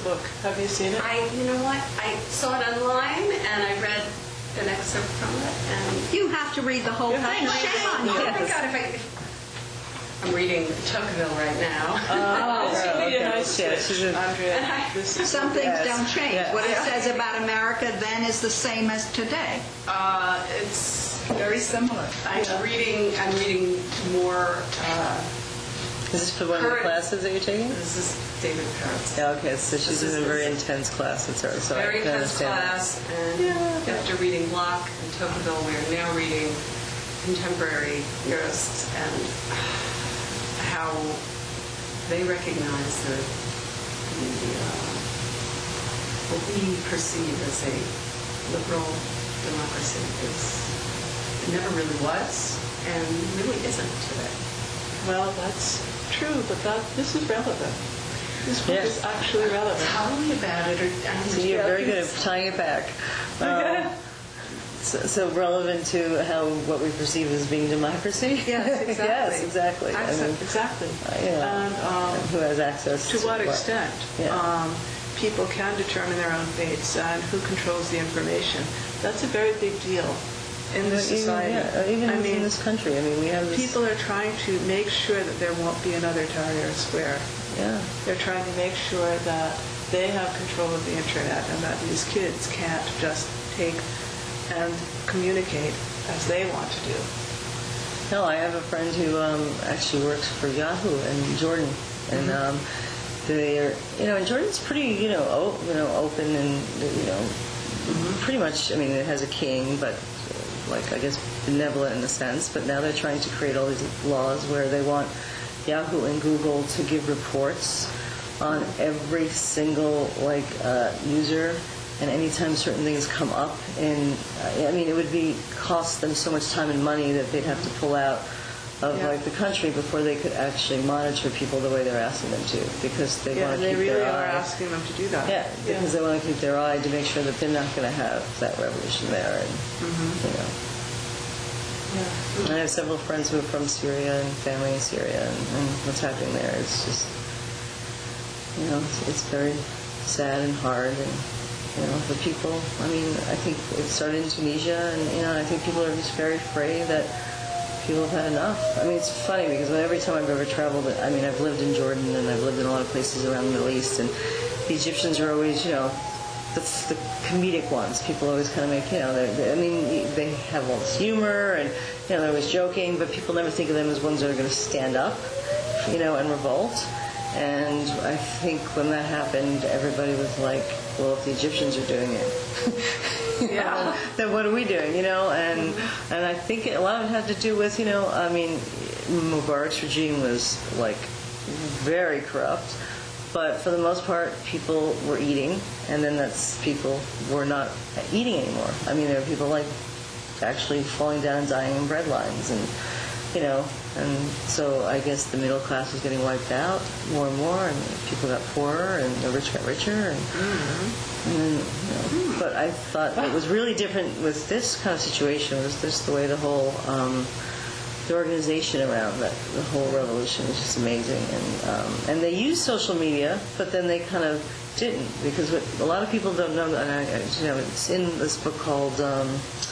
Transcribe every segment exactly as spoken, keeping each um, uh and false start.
book. Have you seen it? I, you know what? I saw it online and I read an excerpt from it. And You have to read the whole Yeah, thing. thank Shame on oh you. my God! If I, if, I'm reading Tocqueville right now. Oh, this would be a okay. nice Yeah, switch, she's a- Andrea. This is Some things Yes. don't change. Yeah. What it says about America then is the same as today. Uh, it's Very similar. I'm reading. I'm reading more. Uh, Is this for one of the Current- classes that you're taking? this is David Peretz. Yeah, okay, so she's This is in a very this- intense class, it's her, so I Very can intense understand. class, and after reading Locke and Tocqueville, we are now reading contemporary theorists and how they recognize that the, uh, what we perceive as a liberal democracy is it never really was and really isn't today. Well, that's true, but that this is relevant. This book Yeah. is actually relevant. Tell me about it. Or, I mean, So you're very good at tying it back. Um, so, so relevant to how what we perceive as being democracy? Yes, exactly. Yes, exactly. I mean, Exactly. uh, you know, And um, who has access to what extent Yeah. um, people can determine their own fates and who controls the information. That's a very big deal in this Even- society. Yeah, even I in mean, this country. I mean, we have this. people are trying to make sure that there won't be another Tahrir Square. Yeah. They're trying to make sure that they have control of the internet and that these kids can't just take and communicate as they want to do. No, I have a friend who um, actually works for Yahoo in Jordan, and Mm-hmm. um, they're, you know, and Jordan's pretty, you know, o- you know, open and, you know, Mm-hmm. pretty much. I mean, it has a king, but uh, like I guess benevolent in a sense. But now they're trying to create all these laws where they want Yahoo and Google to give reports on every single like uh, user. And anytime certain things come up, in, I mean, it would be cost them so much time and money that they'd have to pull out of Yeah. like the country before they could actually monitor people the way they're asking them to, because they Yeah, want and to they keep really their are eye. asking them to do that. Yeah, because they want to keep their eye to make sure that they're not going to have that revolution there, and you know. Yeah. And I have several friends who are from Syria and family in Syria, and, and what's happening there. It's just, you know, it's, it's very sad and hard, and you know, the people. I mean, I think it started in Tunisia, and you know, I think people are just very afraid that people have had enough. I mean, it's funny because every time I've ever traveled, I mean, I've lived in Jordan and I've lived in a lot of places around the Middle East, and the Egyptians are always, you know, the, the comedic ones. People always kind of make, you know, they're, they I mean, they have all this humor, and you know, they're always joking, but people never think of them as ones that are going to stand up, you know, and revolt. And I think when that happened, everybody was like, well, if the Egyptians are doing it, Yeah. then what are we doing, you know? And and I think a lot of it had to do with, you know, I mean, Mubarak's regime was like very corrupt, but for the most part, people were eating, and then that's people were not eating anymore. I mean, there were people like actually falling down and dying in bread lines, and you know, and so I guess the middle class was getting wiped out more and more, and people got poorer, and the rich got richer, and, and then, you know, but I thought what was really different with this kind of situation was just the way the whole, um, the organization around that, the whole revolution was just amazing, and um, and they used social media, but then they kind of didn't, because what a lot of people don't know, and I, you know, it's in this book called Um,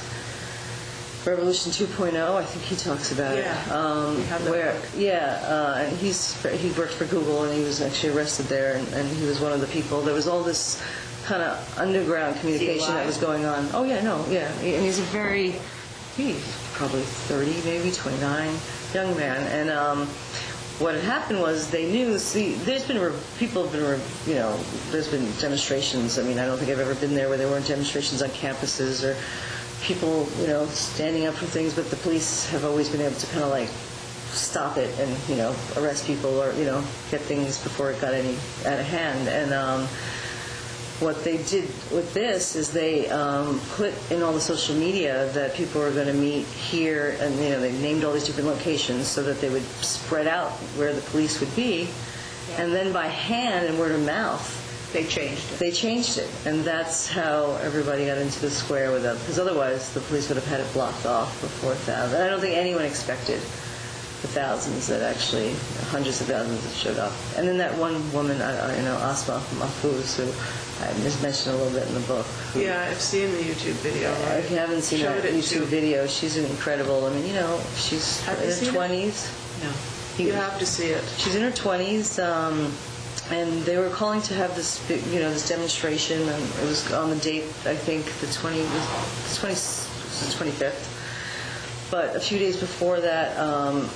Revolution two point oh, I think he talks about Yeah, it. Um, we have that where, book. yeah, uh, and he's he worked for Google, and he was actually arrested there, and, and he was one of the people. There was all this kind of underground communication that was going on. Oh yeah, no, yeah, and he's a very, he's probably thirty, maybe twenty-nine, young man, and um, what had happened was they knew. See, there's been re- people have been, re- you know, there's been demonstrations. I mean, I don't think I've ever been there where there weren't demonstrations on campuses or people, you know, standing up for things, but the police have always been able to kind of like stop it and, you know, arrest people or, you know, get things before it got any out of hand. And um, what they did with this is they um, put in all the social media that people were going to meet here, and, you know, they named all these different locations so that they would spread out where the police would be. And then by hand and word of mouth, They changed it. they changed it, and that's how everybody got into the square with them. Because otherwise, the police would have had it blocked off before that. And I don't think anyone expected the thousands that actually, hundreds of thousands that showed up. And then that one woman, I, I, you know, Asma Mahfouz, who I just mentioned a little bit in the book. who- Yeah, I've seen the YouTube video. Right? If you haven't seen Showed that it YouTube too. video, she's incredible. I mean, you know, she's Have you in seen her it? twenties. No. You have to see it. She's in her twenties, um, and they were calling to have this, big, you know, this demonstration. And it was on the date, I think, the twenty, the twenty, the twenty-fifth. But a few days before that, um,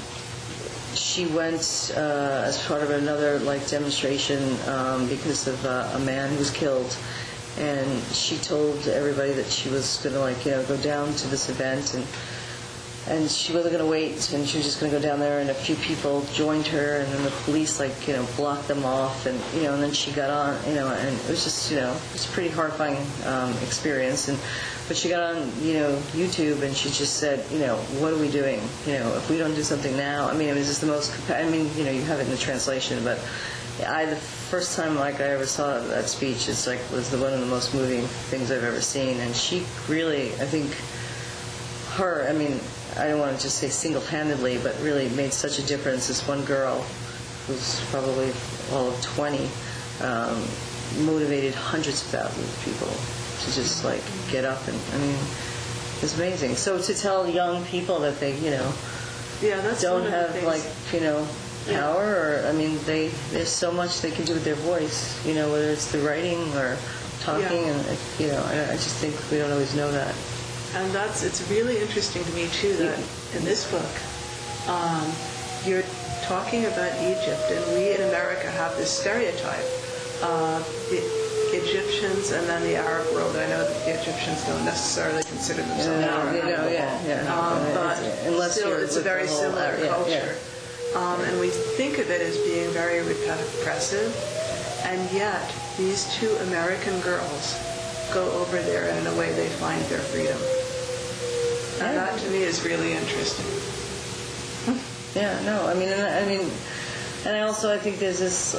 she went uh, as part of another like demonstration um, because of uh, a man who was killed, and she told everybody that she was going to like you know go down to this event and. And she wasn't going to wait, and she was just going to go down there, and a few people joined her, and then the police, like, you know, blocked them off, and, you know, and then she got on, you know, and it was just, you know, it was a pretty horrifying um, experience. And but she got on, you know, YouTube, and she just said, you know, what are we doing? You know, if we don't do something now, I mean, it was just the most, compa- I mean, you know, you have it in the translation, but I, the first time, like, I ever saw that speech, it's like, was the one of the most moving things I've ever seen, and she really, I think, her, I mean, I don't want to just say single-handedly, but really made such a difference. This one girl, who's probably all of twenty, um, motivated hundreds of thousands of people to just like get up and, I mean, it's amazing. So to tell young people that they, you know, Yeah, that's don't one of the have things. like, you know, Yeah. power, or, I mean, they, there's so much they can do with their voice, you know, whether it's the writing or talking, Yeah. and, you know, I, I just think we don't always know that. And that's, it's really interesting to me, too, that in this book, um, you're talking about Egypt, and we in America have this stereotype. Uh, the Egyptians and then the Arab world. I know that the Egyptians don't necessarily consider themselves Yeah, Arab. you know, yeah, yeah. Um, Yeah, but yeah. Unless still, you're it's a with very the whole, similar uh, yeah, culture. Um, and we think of it as being very repressive, and yet these two American girls go over there, and in a way they find their freedom. And Yeah. that to me is really interesting. Yeah, no, I mean, and I I mean, and I also I think there's this,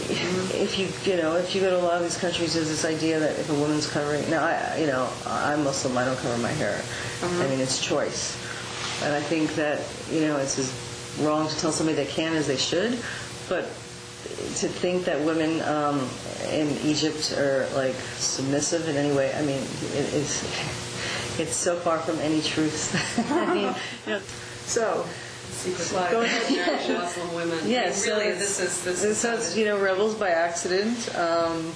if you you know if you go to a lot of these countries, there's this idea that if a woman's covering, now I you know I'm Muslim, I don't cover my hair. I mean, it's choice, and I think that you know it's as wrong to tell somebody they can as they should, but to think that women um, in Egypt are like submissive in any way, I mean, it, it's it's so far from any truth. I mean, you know, So, Secret Go life ahead. of American Muslim women. I yeah, mean, so really, it's- this is this it is says, you know, rebels by accident. Um,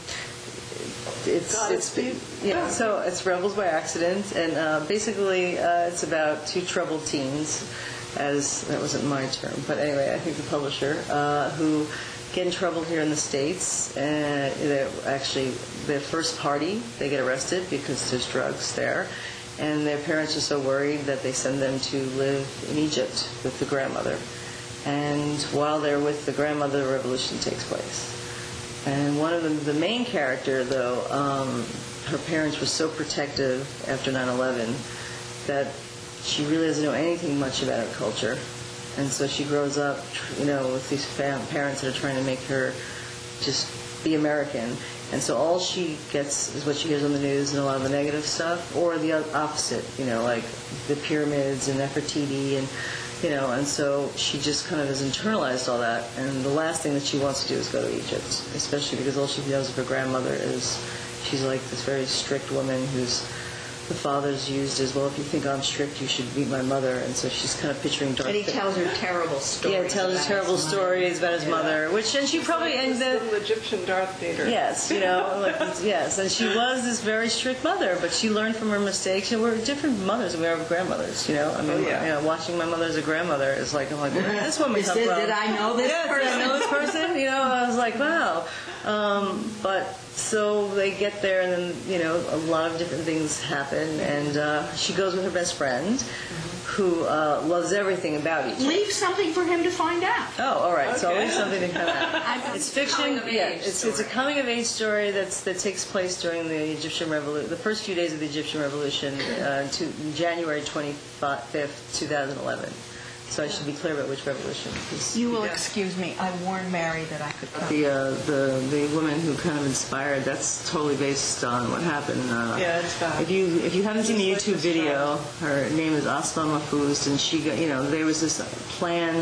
it's God, it's it's- yeah, so it's rebels by accident, and uh, basically uh, it's about two troubled teens, as that wasn't my term, but anyway, I think the publisher uh, who get in trouble here in the States, and they're actually their first party they get arrested because there's drugs there. And their parents are so worried that they send them to live in Egypt with the grandmother. And while they're with the grandmother, the revolution takes place. And one of them, the main character, though, um, her parents were so protective after nine eleven that she really doesn't know anything much about her culture. And so she grows up, you know, with these fam- parents that are trying to make her just be American. And so all she gets is what she hears on the news and a lot of the negative stuff, or the opposite, you know, like the pyramids and Nefertiti, and you know, and so she just kind of has internalized all that. And the last thing that she wants to do is go to Egypt, especially because all she knows of her grandmother is she's like this very strict woman who's the father's used as, well, if you think I'm strict, you should meet my mother. And so she's kind of picturing Darth And he Vader. tells her terrible stories. Yeah, tells her about terrible his mother. stories about his mother, which, and she probably, and this the, little Egyptian Darth Vader. yes, you know, like, yes, and she was this very strict mother, but she learned from her mistakes. You know, we're different mothers than we are grandmothers, you know. I mean, Oh, yeah. you know, watching my mother as a grandmother is like, I'm like, where did this woman Is come this- from? did I know this yes, person? Did I know this person? You know, I was like, wow. Um, but so they get there, and then you know, a lot of different things happen, and uh, she goes with her best friend, who uh, loves everything about Egypt. Leave something for him to find out. Oh, all right. So I'll Okay. leave something to come out. It's fiction. coming of Yeah, age it's, it's a story. coming of age story that's that takes place during the Egyptian Revolution, the first few days of the Egyptian Revolution, uh, to January twenty-fifth, two thousand eleven. So I should be clear about which revolution. 'cause You will Yeah. excuse me, I warned Mary that I could come. The, uh, the the woman who kind of inspired, that's totally based on what happened. Uh, Yeah, it's bad. If you if you haven't seen the Just like YouTube this video, her name is Asma Mahfouz, and she got, you know, there was this plan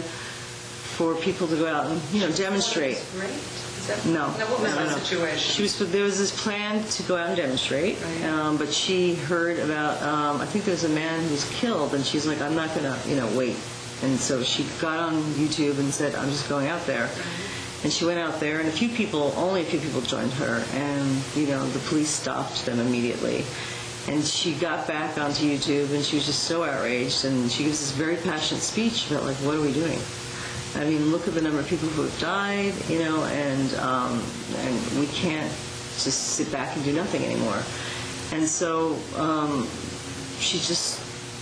for people to go out and, you know, demonstrate. Right? Is that, No. No, what was no, no, that no. situation? She was. There was this plan to go out and demonstrate, Right. um, but she heard about. Um, I think there was a man who was killed, and she's like, "I'm not gonna, you know, wait." And so she got on YouTube and said, "I'm just going out there." And she went out there, and a few people, only a few people joined her, and you know, the police stopped them immediately. And she got back onto YouTube, and she was just so outraged, and she gives this very passionate speech about like, what are we doing? I mean, look at the number of people who have died, you know, and um, and we can't just sit back and do nothing anymore. And so um, she just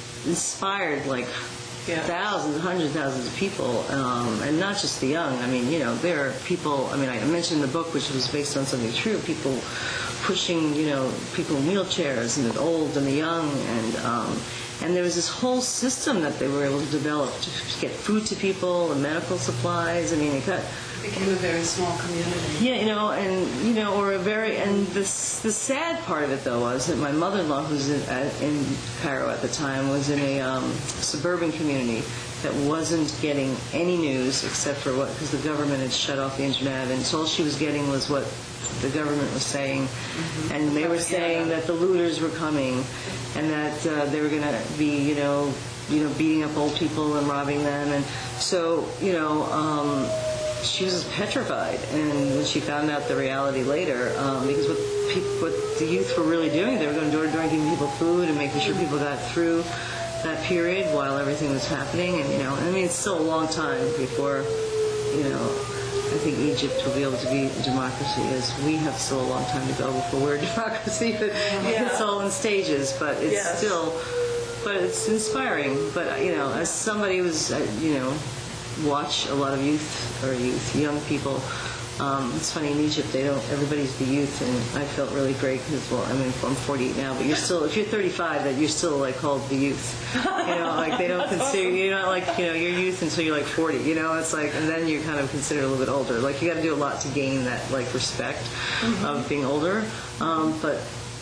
inspired like Yeah. thousands, hundreds of thousands of people, um, and not just the young. I mean, you know, there are people, I mean, I mentioned in the book, which was based on something true, people pushing, you know, people in wheelchairs, and the old and the young, and um, and there was this whole system that they were able to develop to get food to people and medical supplies. I mean, it got... It became a very small community. Yeah, you know, and you know, or a very, and this the sad part of it though was that my mother-in-law, who's in, uh, in Cairo at the time, was in a um, suburban community that wasn't getting any news except for what, because the government had shut off the internet, and so all she was getting was what the government was saying, mm-hmm. and they were saying that the looters were coming, and that uh, they were going to be, you know, you know, beating up old people and robbing them, and so, you know. Um, She was petrified, and when she found out the reality later, um, because what, people, what the youth were really doing, they were going door to door giving people food and making sure people got through that period while everything was happening. And you know, I mean, it's still a long time before, you know, I think Egypt will be able to be a democracy. As we have still a long time to go before we're a democracy. But Yeah. it's all in stages, but it's Yes. still, but it's inspiring. But you know, as somebody who's, uh, you know. watch a lot of youth or youth, young people. Um, it's funny, in Egypt, they don't, everybody's the youth, and I felt really great because, well, I mean, I'm forty-eight now, but you're still, if you're thirty-five, that you're still like called the youth. You know, like they don't consider, you're not like, you know, you're youth until you're like forty, you know, it's like, and then you're kind of considered a little bit older. Like you got to do a lot to gain that like respect mm-hmm. of being older. Um, but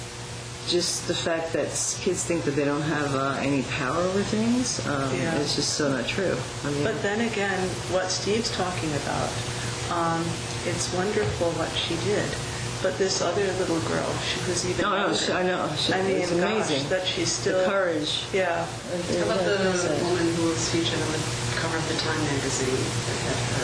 just the fact that kids think that they don't have uh, any power over things um, Yeah. is just so not true. I mean, But then again, what Steve's talking about, um, it's wonderful what she did. But this other little girl, she was even no, no, younger. she, I know. She, I mean, it's amazing. gosh, that she's still... the courage. Yeah. I love the woman who was featured on the cover of the Time magazine that had her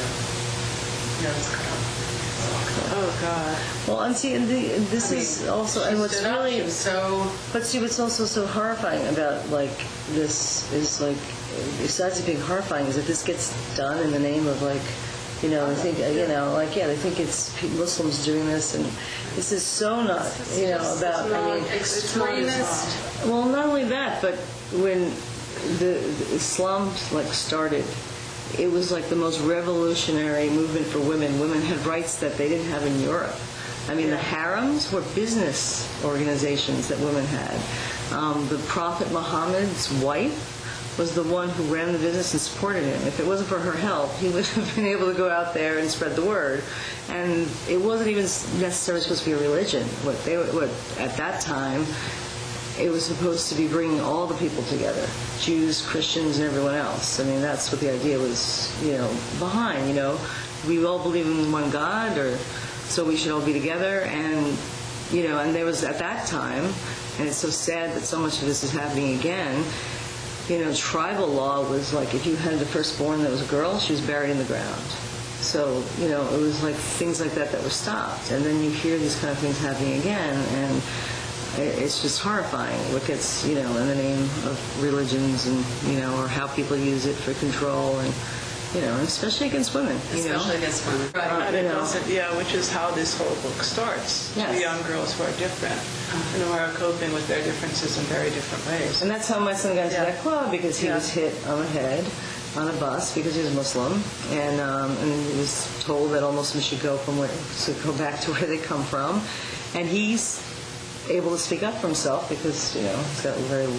nose cut off. Oh, God. Well, and see, and the, this I mean, is also, she and what's stood up, really, she was so but see, what's also so horrifying about like this is like, besides it being horrifying, is that this gets done in the name of like, you know, they think, you know, like yeah, they think it's pe- Muslims doing this, and this is so not, you know, about. I mean, extremist. well, not only that, but when the, the Islam like started, it was like the most revolutionary movement for women. Women had rights that they didn't have in Europe. I mean, the harems were business organizations that women had. Um, the Prophet Muhammad's wife was the one who ran the business and supported him. If it wasn't for her help, he would have been able to go out there and spread the word. And it wasn't even necessarily supposed to be a religion. What they what at that time, it was supposed to be bringing all the people together, Jews, Christians, and everyone else. I mean, that's what the idea was, you know, behind. You know, we all believe in one God, or so we should all be together. And you know, and there was at that time, and it's so sad that so much of this is happening again. You know, tribal law was like if you had the firstborn that was a girl, she was buried in the ground. So, you know, it was like things like that that were stopped. And then you hear these kind of things happening again, and it's just horrifying what gets, you know, in the name of religions and, you know, or how people use it for control and, you know, especially against women, you Especially know. against women. Right. And you it know. doesn't, yeah, which is how this whole book starts. Yes. Two young girls who are different and who are coping with their differences in very different ways. And that's how my son got into Yeah. that club, because he Yeah. was hit on the head on a bus because he was Muslim, and um, and he was told that all Muslims should go from where, should go back to where they come from, and he's able to speak up for himself because, you know, he's got very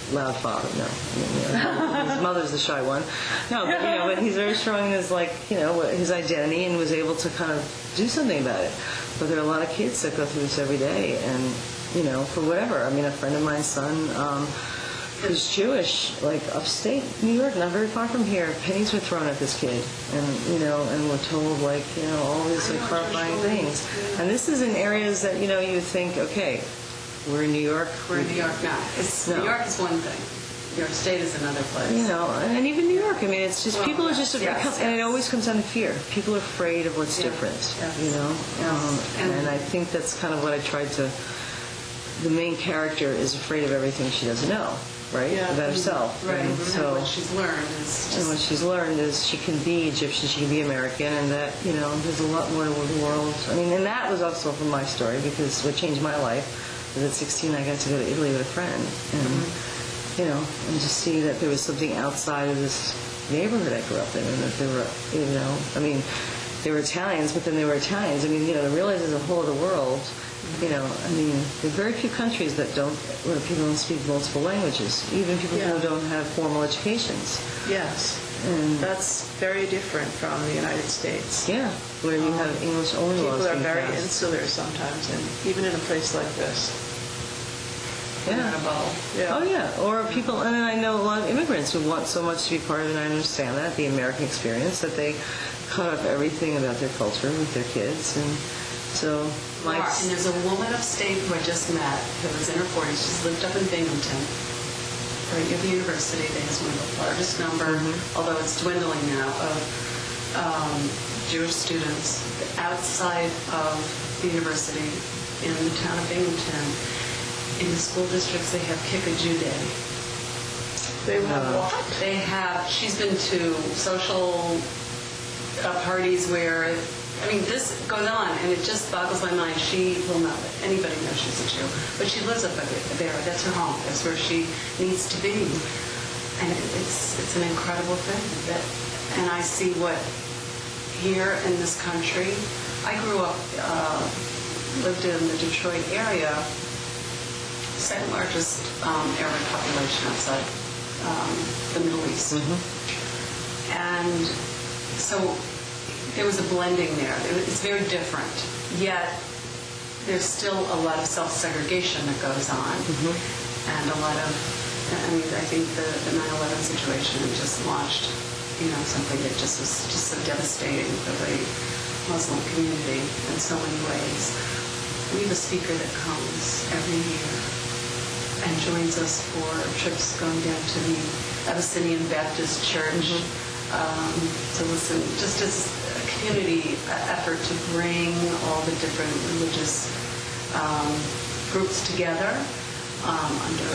loud father. No, I mean, you know, his mother's the shy one. No, but you know, but he's very strong in his like you know his identity and was able to kind of do something about it. But there are a lot of kids that go through this every day, and you know, for whatever. I mean, a friend of mine's son. Um, who's Jewish, like upstate New York, not very far from here, pennies were thrown at this kid, and you know, and we're told like you know all these like horrifying things. And this is in areas that you know you would think, okay, we're in New York. We're in New York now. It's, No. New York is one thing. New York State is another place. You know, and even New York. I mean, it's just Well, people are yes, just, yes, and it yes. always comes down to fear. People are afraid of what's Yeah, different. yes, You know, yes. um, and, And- I think that's kind of what I tried to. The main character is afraid of everything she doesn't know, right? Yeah. About herself. Right. And And so. what she's learned is And what just she's learned is she can be Egyptian, she can be American, and that, you know, there's a lot more to the world. I mean, and that was also from my story, because what changed my life was at sixteen I got to go to Italy with a friend. And, you know, and just see that there was something outside of this neighborhood I grew up in, and that there were, you know, I mean, they were Italians, but then they were Italians. I mean, you know, to realize there's a whole other world, you know, I mean, there are very few countries that don't, where people don't speak multiple languages, even people Yeah. who don't have formal educations. Yes. And That's very different from the United States. yeah, where you have English only laws People are being very passed. insular sometimes, and even in a place like this. in Yeah. a bubble. Yeah. Oh yeah, or people, and then I know a lot of immigrants who want so much to be part of it, and I understand that, the American experience, that they cut off everything about their culture with their kids, and so my... Laura, and there's a woman upstate who I just met who was in her forties. She's lived up in Binghamton, right near the university. They has one of the largest number, although it's dwindling now, of um, Jewish students outside of the university in the town of Binghamton. In the school districts, they have Kick a Jew Day. They have Uh, what? They have, she's been to social uh, parties where, I mean, this goes on, and it just boggles my mind. She will know that anybody knows she's a Jew, but she lives up there. That's her home. That's where she needs to be. And it's it's an incredible thing. That, and I see what here in this country, I grew up, uh, lived in the Detroit area, second largest um, Arab population outside um, the Middle East. And so there was a blending there. It- It's very different. Yet there's still a lot of self-segregation that goes on. And a lot of, I mean, I think the, the nine eleven situation just launched, you know, something that just was just so devastating for the Muslim community in so many ways. We have a speaker that comes every year and joins us for trips going down to the Abyssinian Baptist Church um, to listen, just as a community effort to bring all the different religious um, groups together um, under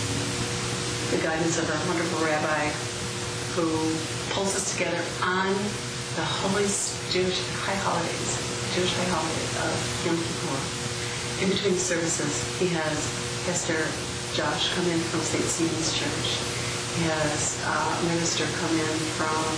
the guidance of a wonderful rabbi who pulls us together on the holy Jewish high holidays, Jewish high holiday of Yom Kippur. In between services, he has Pastor Josh come in from Saint Stephen's Church. He has uh, a minister come in from,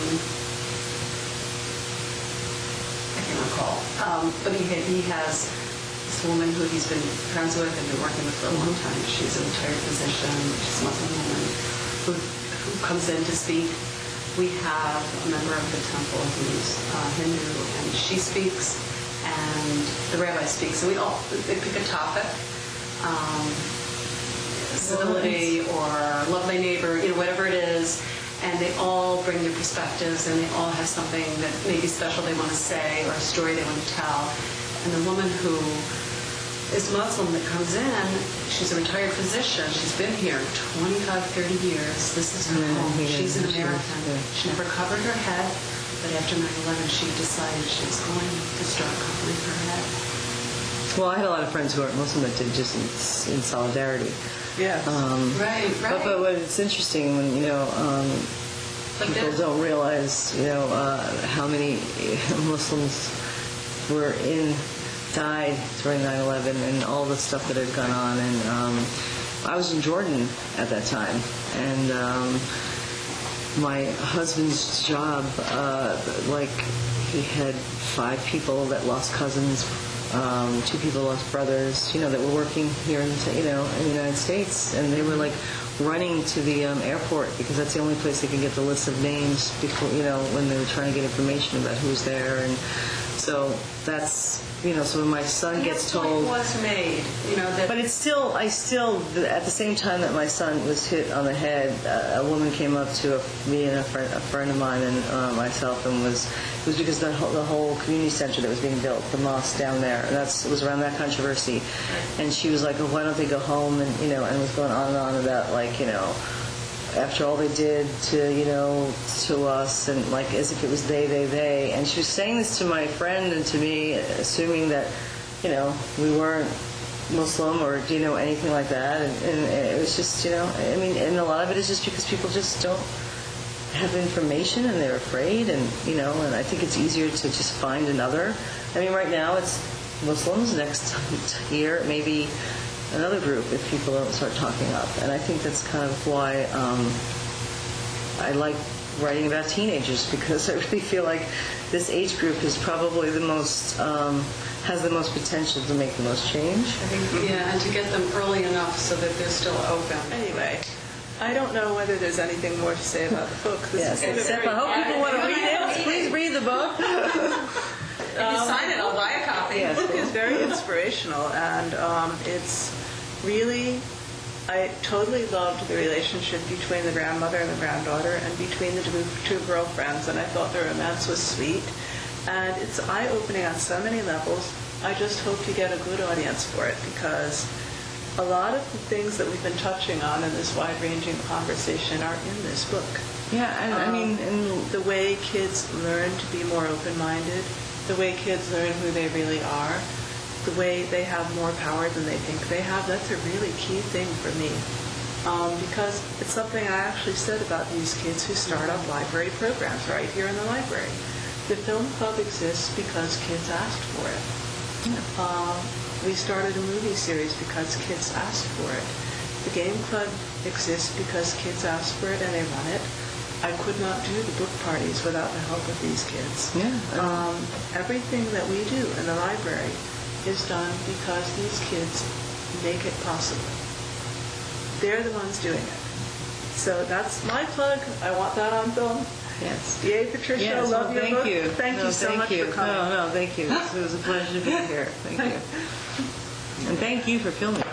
I can't recall, um, but he, he has this woman who he's been friends with and been working with for a long time. She's a retired physician. She's a Muslim woman who, who comes in to speak. We have a member of the temple who's uh, Hindu, and she speaks, and the rabbi speaks, and we all they pick a topic. Um, civility or love thy neighbor, you know, whatever it is, and they all bring their perspectives, and they all have something that may be special they want to say or a story they want to tell. And the woman who is Muslim that comes in, she's a retired physician. She's been here twenty-five, thirty years. This is her Yeah, home. yeah, She's an she was, American. yeah. She never covered her head, but after nine eleven, she decided she was going to start covering her head. Well, I had a lot of friends who aren't Muslim that did just in, in solidarity. Yes. Um, Right, right. But, but what it's interesting when, you know, um, But people then- don't realize, you know, uh, how many Muslims were in, died during nine eleven and all the stuff that had gone on. And um, I was in Jordan at that time, and um, my husband's job, uh, like, he had five people that lost cousins um, two people lost brothers, you know, that were working here in the, you know, in the United States, and they were like running to the um, airport because that's the only place they can get the list of names before, you know, when they were trying to get information about who's there. And so that's, you know, so when my son And gets your point told... was made, you know, that But it's still, I still, at the same time that my son was hit on the head, uh, a woman came up to a, me and a friend, a friend of mine and uh, myself, and was, it was because the whole, the whole community center that was being built, the mosque down there, and that's, it was around that controversy. And she was like, oh, why don't they go home? And, you know, and was going on and on about, like, you know, after all they did to, you know, to us, and like as if it was they, they, they. And she was saying this to my friend and to me, assuming that, you know, we weren't Muslim or, you know, anything like that. And, and it was just, you know, I mean, and a lot of it is just because people just don't have information and they're afraid, and, you know, and I think it's easier to just find another. I mean, right now it's Muslims. Next year, maybe another group if people don't start talking up. And I think that's kind of why um, I like writing about teenagers, because I really feel like this age group is probably the most, um, has the most potential to make the most change. yeah, and to get them early enough so that they're still open. Anyway, I don't know whether there's anything more to say about the book. This Yes, has been a except very- I hope people want to read it. Please read the book. If you sign it, I'll buy a copy. Yes. The book is very inspirational, and um, it's really, I totally loved the relationship between the grandmother and the granddaughter, and between the two, two girlfriends, and I thought the romance was sweet, and it's eye-opening on so many levels. I just hope you get a good audience for it, because a lot of the things that we've been touching on in this wide-ranging conversation are in this book. Yeah, and I mean, and The way kids learn to be more open-minded, the way kids learn who they really are, the way they have more power than they think they have, that's a really key thing for me. Um, because it's something I actually said about these kids who start up library programs right here in the library. The film club exists because kids asked for it. Um, we started a movie series because kids asked for it. The game club exists because kids asked for it and they run it. I could not do the book parties without the help of these kids. Yeah. Um, everything that we do in the library is done because these kids make it possible. They're the ones doing it. So that's my plug. I want that on film. yes. Yay, Patricia. Yes, love well, your thank book. you. Thank No, you so thank much you. for coming. No, no, thank you. It was a pleasure to be here. Thank you. And thank you for filming.